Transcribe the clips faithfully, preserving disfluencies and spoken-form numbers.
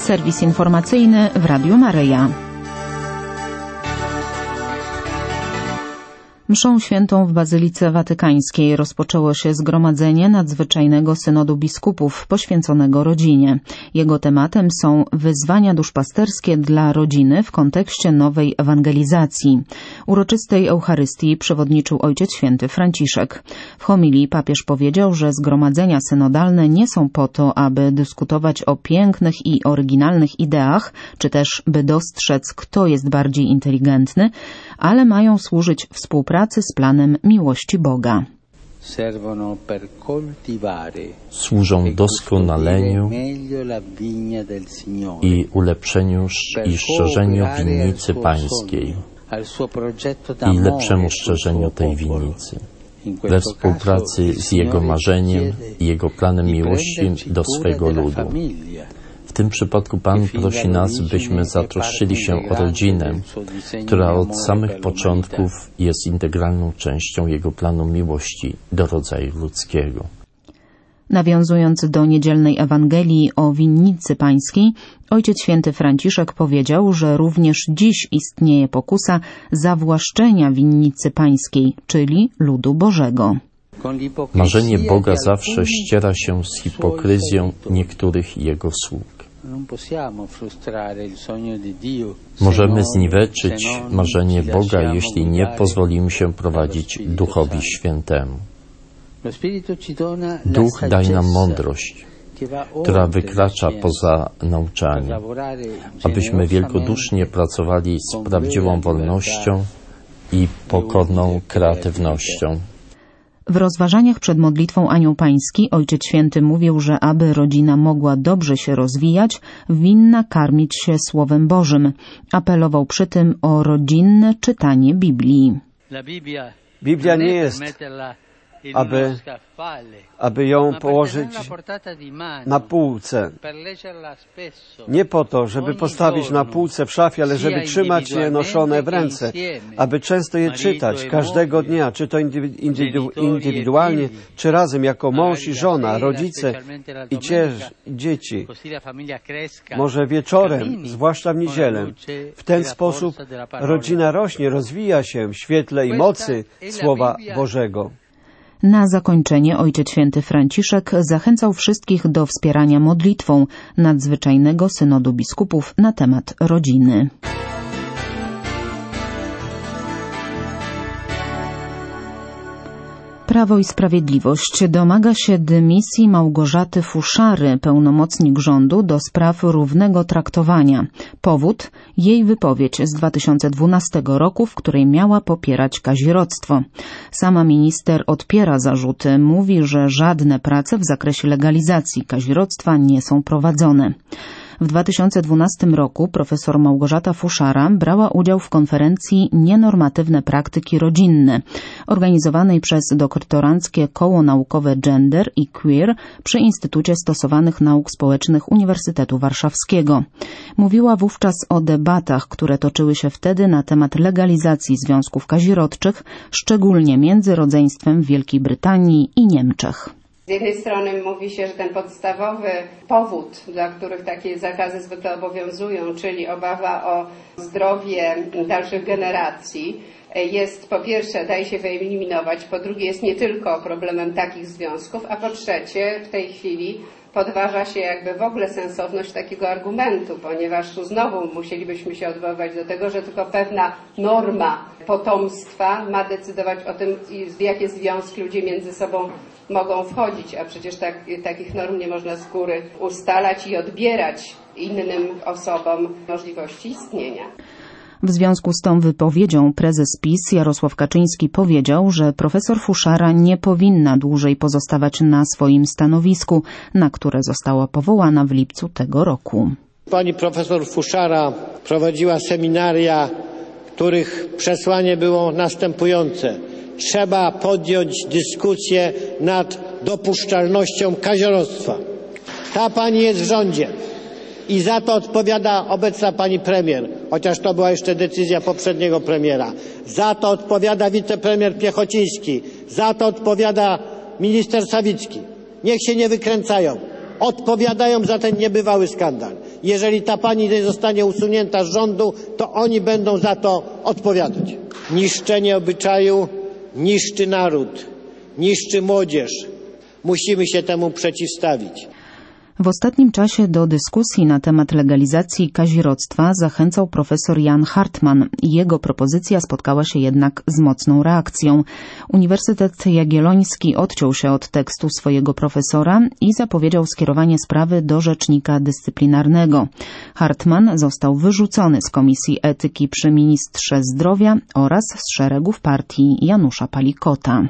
Serwis informacyjny w Radiu Maryja. Mszą świętą w Bazylice Watykańskiej rozpoczęło się zgromadzenie nadzwyczajnego synodu biskupów poświęconego rodzinie. Jego tematem są wyzwania duszpasterskie dla rodziny w kontekście nowej ewangelizacji. Uroczystej Eucharystii przewodniczył Ojciec Święty Franciszek. W homilii papież powiedział, że zgromadzenia synodalne nie są po to, aby dyskutować o pięknych i oryginalnych ideach, czy też by dostrzec, kto jest bardziej inteligentny, ale mają służyć współpracy z planem miłości Boga. Służą doskonaleniu i ulepszeniu i szerzeniu winnicy pańskiej i lepszemu szerzeniu tej winnicy we współpracy z Jego marzeniem i Jego planem miłości do swego ludu. W tym przypadku Pan prosi nas, byśmy zatroszczyli się o rodzinę, która od samych początków jest integralną częścią Jego planu miłości do rodzaju ludzkiego. Nawiązując do niedzielnej Ewangelii o winnicy pańskiej, Ojciec Święty Franciszek powiedział, że również dziś istnieje pokusa zawłaszczenia winnicy pańskiej, czyli ludu Bożego. Marzenie Boga zawsze ściera się z hipokryzją niektórych Jego sług. Możemy zniweczyć marzenie Boga, jeśli nie pozwolimy się prowadzić Duchowi Świętemu. Duch daje nam mądrość, która wykracza poza nauczanie, abyśmy wielkodusznie pracowali z prawdziwą wolnością i pokorną kreatywnością. W rozważaniach przed modlitwą Anioł Pański Ojciec Święty mówił, że aby rodzina mogła dobrze się rozwijać, winna karmić się Słowem Bożym. Apelował przy tym o rodzinne czytanie Biblii. Biblia nie jest, aby, aby ją położyć na półce. Nie po to, żeby postawić na półce w szafie, ale żeby trzymać je noszone w ręce, aby często je czytać każdego dnia, czy to indywidu- indywidualnie, czy razem jako mąż i żona, rodzice i cie- dzieci. Może wieczorem, zwłaszcza w niedzielę. W ten sposób rodzina rośnie, rozwija się w świetle i mocy Słowa Bożego. Na zakończenie Ojciec Święty Franciszek zachęcał wszystkich do wspierania modlitwą nadzwyczajnego synodu biskupów na temat rodziny. Prawo i Sprawiedliwość domaga się dymisji Małgorzaty Fuszary, pełnomocnik rządu do spraw równego traktowania. Powód? Jej wypowiedź z dwa tysiące dwunastego roku, w której miała popierać kazirodztwo. Sama minister odpiera zarzuty, mówi, że żadne prace w zakresie legalizacji kazirodztwa nie są prowadzone. W dwa tysiące dwunastym roku profesor Małgorzata Fuszara brała udział w konferencji Nienormatywne praktyki rodzinne, organizowanej przez doktoranckie koło naukowe Gender i Queer przy Instytucie Stosowanych Nauk Społecznych Uniwersytetu Warszawskiego. Mówiła wówczas o debatach, które toczyły się wtedy na temat legalizacji związków kazirodczych, szczególnie między rodzeństwem w Wielkiej Brytanii i Niemczech. Z jednej strony mówi się, że ten podstawowy powód, dla których takie zakazy zwykle obowiązują, czyli obawa o zdrowie dalszych generacji, jest po pierwsze, daje się wyeliminować, po drugie jest nie tylko problemem takich związków, a po trzecie w tej chwili podważa się jakby w ogóle sensowność takiego argumentu, ponieważ tu znowu musielibyśmy się odwoływać do tego, że tylko pewna norma potomstwa ma decydować o tym, w jakie związki ludzie między sobą mogą wchodzić, a przecież tak, takich norm nie można z góry ustalać i odbierać innym osobom możliwości istnienia. W związku z tą wypowiedzią prezes PiS Jarosław Kaczyński powiedział, że profesor Fuszara nie powinna dłużej pozostawać na swoim stanowisku, na które została powołana w lipcu tego roku. Pani profesor Fuszara prowadziła seminaria, których przesłanie było następujące. Trzeba podjąć dyskusję nad dopuszczalnością kazirodztwa. Ta pani jest w rządzie i za to odpowiada obecna pani premier, chociaż to była jeszcze decyzja poprzedniego premiera. Za to odpowiada wicepremier Piechociński, za to odpowiada minister Sawicki. Niech się nie wykręcają. odpowiadają za ten niebywały skandal. Jeżeli ta pani nie zostanie usunięta z rządu, to oni będą za to odpowiadać. Niszczenie obyczaju niszczy naród, niszczy młodzież. Musimy się temu przeciwstawić. W ostatnim czasie do dyskusji na temat legalizacji kazirodztwa zachęcał profesor Jan Hartman. Jego propozycja spotkała się jednak z mocną reakcją. Uniwersytet Jagielloński odciął się od tekstu swojego profesora i zapowiedział skierowanie sprawy do rzecznika dyscyplinarnego. Hartman został wyrzucony z Komisji Etyki przy Ministrze Zdrowia oraz z szeregów partii Janusza Palikota.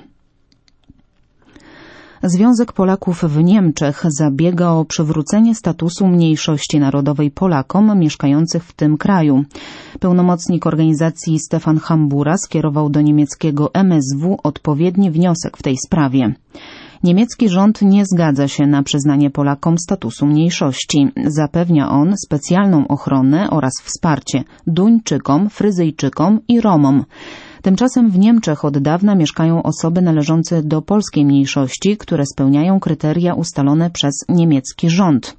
Związek Polaków w Niemczech zabiega o przywrócenie statusu mniejszości narodowej Polakom mieszkających w tym kraju. Pełnomocnik organizacji Stefan Hambura skierował do niemieckiego M S W odpowiedni wniosek w tej sprawie. Niemiecki rząd nie zgadza się na przyznanie Polakom statusu mniejszości. Zapewnia on specjalną ochronę oraz wsparcie Duńczykom, Fryzyjczykom i Romom. Tymczasem w Niemczech od dawna mieszkają osoby należące do polskiej mniejszości, które spełniają kryteria ustalone przez niemiecki rząd.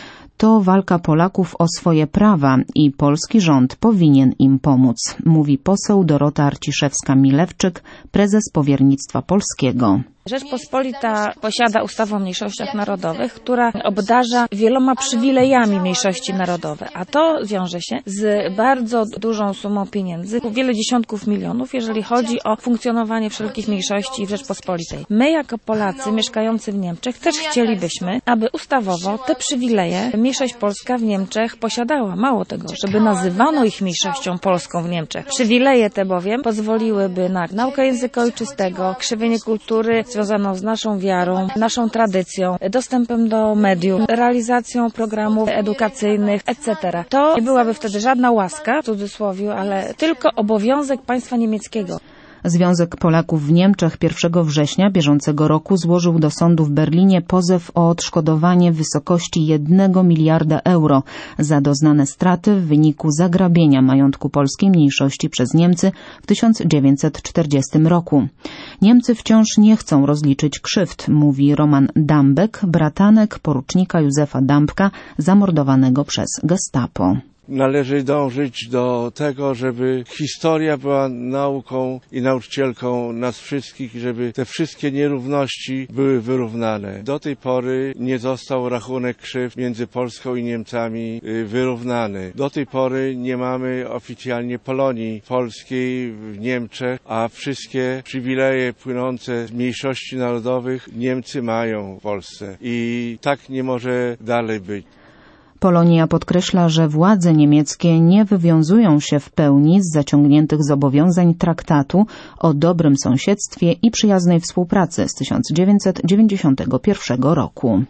To walka Polaków o swoje prawa i polski rząd powinien im pomóc, mówi poseł Dorota Arciszewska-Milewczyk, prezes Powiernictwa Polskiego. Rzeczpospolita posiada ustawę o mniejszościach narodowych, która obdarza wieloma przywilejami mniejszości narodowe, a to wiąże się z bardzo dużą sumą pieniędzy, wiele dziesiątków milionów, jeżeli chodzi o funkcjonowanie wszelkich mniejszości w Rzeczpospolitej. My jako Polacy mieszkający w Niemczech też chcielibyśmy, aby ustawowo te przywileje mniejszość polska w Niemczech posiadała. Mało tego, żeby nazywano ich mniejszością polską w Niemczech. Przywileje te bowiem pozwoliłyby na naukę języka ojczystego, krzewienie kultury związaną z naszą wiarą, naszą tradycją, dostępem do mediów, realizacją programów edukacyjnych, et cetera. To nie byłaby wtedy żadna łaska, w cudzysłowie, ale tylko obowiązek państwa niemieckiego. Związek Polaków w Niemczech pierwszego września bieżącego roku złożył do sądu w Berlinie pozew o odszkodowanie w wysokości jednego miliarda euro za doznane straty w wyniku zagrabienia majątku polskiej mniejszości przez Niemcy w tysiąc dziewięćset czterdziestym roku. Niemcy wciąż nie chcą rozliczyć krzywd, mówi Roman Dambek, bratanek porucznika Józefa Dambka, zamordowanego przez Gestapo. Należy dążyć do tego, żeby historia była nauką i nauczycielką nas wszystkich, żeby te wszystkie nierówności były wyrównane. Do tej pory nie został rachunek krzywd między Polską i Niemcami wyrównany. Do tej pory nie mamy oficjalnie Polonii polskiej w Niemczech, a wszystkie przywileje płynące z mniejszości narodowych Niemcy mają w Polsce. I tak nie może dalej być. Polonia podkreśla, że władze niemieckie nie wywiązują się w pełni z zaciągniętych zobowiązań traktatu o dobrym sąsiedztwie i przyjaznej współpracy z tysiąc dziewięćset dziewięćdziesiątego pierwszego roku.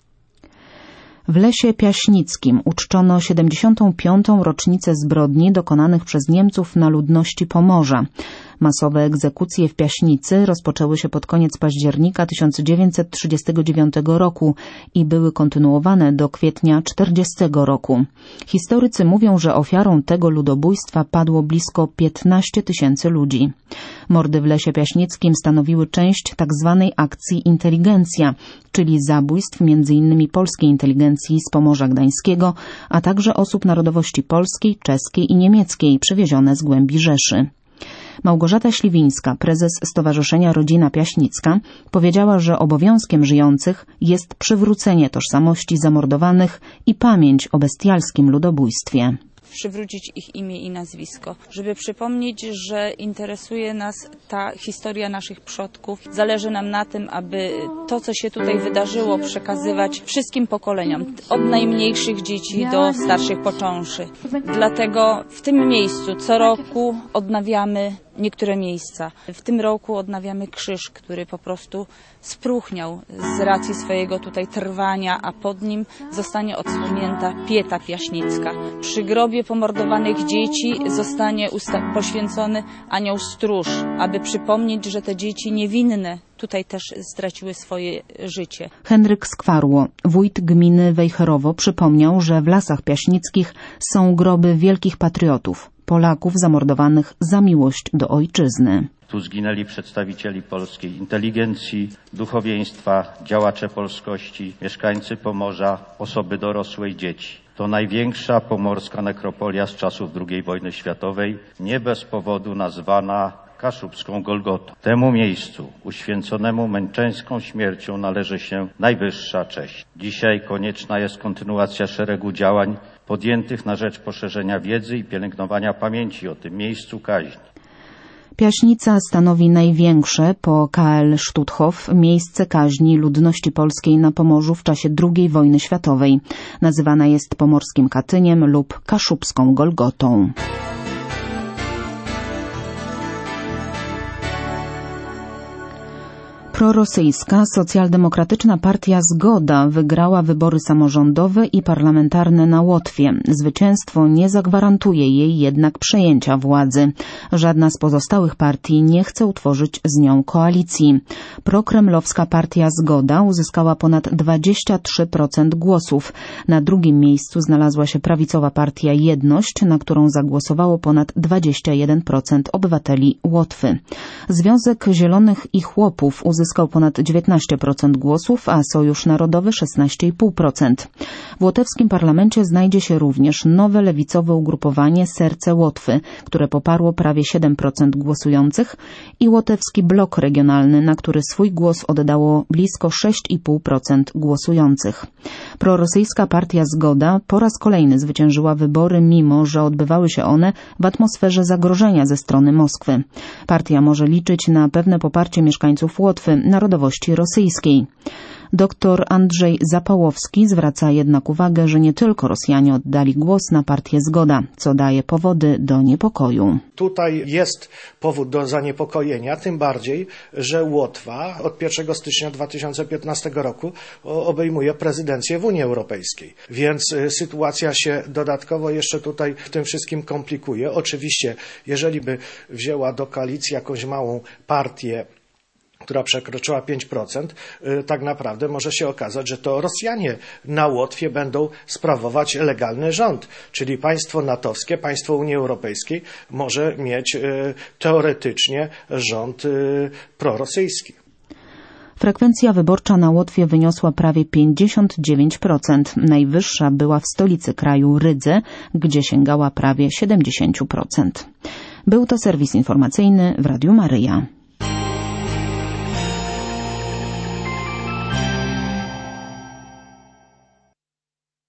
W Lesie Piaśnickim uczczono siedemdziesiątą piątą rocznicę zbrodni dokonanych przez Niemców na ludności Pomorza. Masowe egzekucje w Piaśnicy rozpoczęły się pod koniec października tysiąc dziewięćset trzydziestego dziewiątego roku i były kontynuowane do kwietnia czterdziestego roku. Historycy mówią, że ofiarą tego ludobójstwa padło blisko piętnaście tysięcy ludzi. Mordy w Lesie Piaśnickim stanowiły część tzw. akcji Inteligencja, czyli zabójstw między innymi polskiej inteligencji z Pomorza Gdańskiego, a także osób narodowości polskiej, czeskiej i niemieckiej przywiezione z głębi Rzeszy. Małgorzata Śliwińska, prezes Stowarzyszenia Rodzina Piaśnicka, powiedziała, że obowiązkiem żyjących jest przywrócenie tożsamości zamordowanych i pamięć o bestialskim ludobójstwie. Przywrócić ich imię i nazwisko, żeby przypomnieć, że interesuje nas ta historia naszych przodków. Zależy nam na tym, aby to, co się tutaj wydarzyło, przekazywać wszystkim pokoleniom, od najmniejszych dzieci do starszych począwszy. Dlatego w tym miejscu co roku odnawiamy niektóre miejsca. W tym roku odnawiamy krzyż, który po prostu spróchniał z racji swojego tutaj trwania, a pod nim zostanie odsłonięta pieta piaśnicka. Przy grobie pomordowanych dzieci zostanie poświęcony anioł stróż, aby przypomnieć, że te dzieci niewinne tutaj też straciły swoje życie. Henryk Skwarło, wójt gminy Wejherowo, przypomniał, że w Lasach Piaśnickich są groby wielkich patriotów. Polaków zamordowanych za miłość do ojczyzny. Tu zginęli przedstawicieli polskiej inteligencji, duchowieństwa, działacze polskości, mieszkańcy Pomorza, osoby dorosłe i dzieci. To największa pomorska nekropolia z czasów drugiej wojny światowej, nie bez powodu nazwana Kaszubską Golgotą. Temu miejscu, uświęconemu męczeńską śmiercią, należy się najwyższa cześć. Dzisiaj konieczna jest kontynuacja szeregu działań podjętych na rzecz poszerzenia wiedzy i pielęgnowania pamięci o tym miejscu kaźni. Piaśnica stanowi największe po K L Stutthof miejsce kaźni ludności polskiej na Pomorzu w czasie drugiej wojny światowej. Nazywana jest pomorskim Katyniem lub Kaszubską Golgotą. Prorosyjska socjaldemokratyczna partia Zgoda wygrała wybory samorządowe i parlamentarne na Łotwie. Zwycięstwo nie zagwarantuje jej jednak przejęcia władzy. Żadna z pozostałych partii nie chce utworzyć z nią koalicji. Prokremlowska partia Zgoda uzyskała ponad dwadzieścia trzy procent głosów. Na drugim miejscu znalazła się prawicowa partia Jedność, na którą zagłosowało ponad dwadzieścia jeden procent obywateli Łotwy. Związek Zielonych i Chłopów uzyskał Uzyskał ponad dziewiętnaście procent głosów, a Sojusz Narodowy szesnaście przecinek pięć procent. W łotewskim parlamencie znajdzie się również nowe lewicowe ugrupowanie Serce Łotwy, które poparło prawie siedem procent głosujących, i Łotewski Blok Regionalny, na który swój głos oddało blisko sześć przecinek pięć procent głosujących. Prorosyjska partia Zgoda po raz kolejny zwyciężyła wybory, mimo że odbywały się one w atmosferze zagrożenia ze strony Moskwy. Partia może liczyć na pewne poparcie mieszkańców Łotwy narodowości rosyjskiej. Doktor Andrzej Zapałowski zwraca jednak uwagę, że nie tylko Rosjanie oddali głos na partię Zgoda, co daje powody do niepokoju. Tutaj jest powód do zaniepokojenia, tym bardziej, że Łotwa od pierwszego stycznia dwa tysiące piętnastego roku obejmuje prezydencję w Unii Europejskiej. Więc sytuacja się dodatkowo jeszcze tutaj w tym wszystkim komplikuje. Oczywiście, jeżeli by wzięła do koalicji jakąś małą partię, która przekroczyła pięć procent, tak naprawdę może się okazać, że to Rosjanie na Łotwie będą sprawować legalny rząd, czyli państwo natowskie, państwo Unii Europejskiej może mieć teoretycznie rząd prorosyjski. Frekwencja wyborcza na Łotwie wyniosła prawie pięćdziesiąt dziewięć procent. Najwyższa była w stolicy kraju Rydze, gdzie sięgała prawie siedemdziesiąt procent. Był to serwis informacyjny w Radiu Maryja.